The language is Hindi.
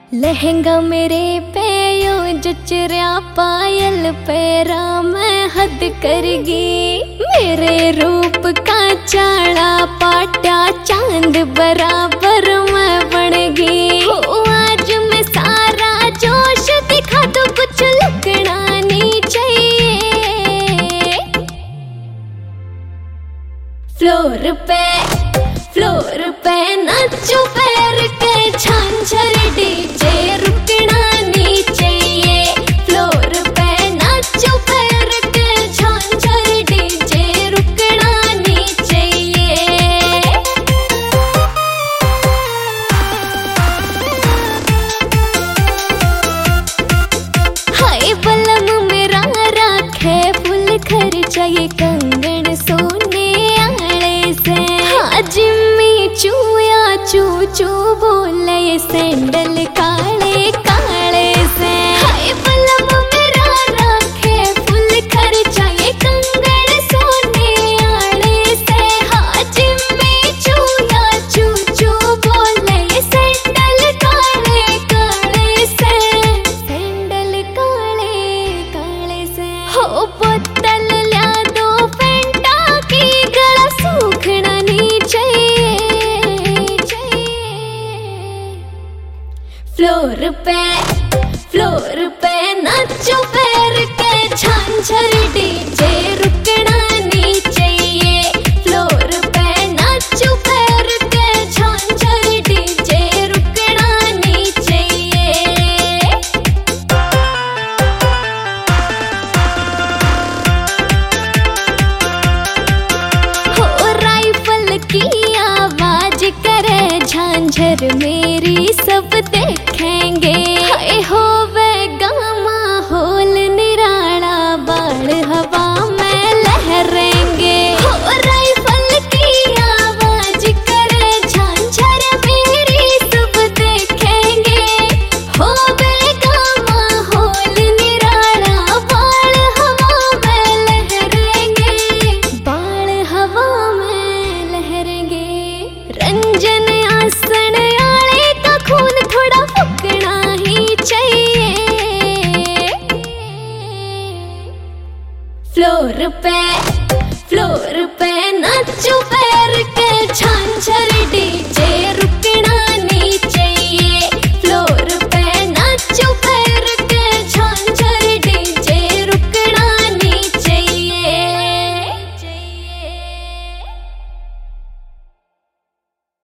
लहंगा मेरे पे यो जचरिया पायल पैरा मैं हद करगी। मेरे रूप का चाड़ा पाटा चांद बराबर मैं बनगी। आज मैं सारा जोश दिखा तो कुछ लुकना नहीं चाहिए। फ्लोर पे नाचो पैर के झांझर डीजे रुकना नहीं चाहिए। फ्लोर पे नाचो पैर के झांझर डीजे रुकना नहीं चाहिए। हाय बलम मेरा राखे फुल खर्चा ये कंगन सोने आले से। हाँ जिम्मी चूया चू चू बोले ये सैंडल काले काले से। हाय बलम मेरा राखे फुल खर्चा ये कंगन सोने आले से। हाँ जिम्मी चूया चू चू बोले ये सैंडल काले काले से। सैंडल काले काले से। हो बोतल ल्या दो फेंटा की गला सूखना नहीं चाहिए। फ्लोर पे नाचो पैर के झांझर डीजे रुकना नहीं चाहिए। फ्लोर पे नाचो पैर के झांझर डीजे रुकना नहीं चाहिए। हो राइफल की आवाज करे झांझर मेरी सब देखेंगे। हाय होवे गामा होल निराला बाल हवा में लहरेंगे। हो राइफल की आवाज करे झांझर मेरी सब देखेंगे। होवे गामा होल निराला बाल हवा में लहरेंगे। बाल हवा में लहरेंगे। रंजन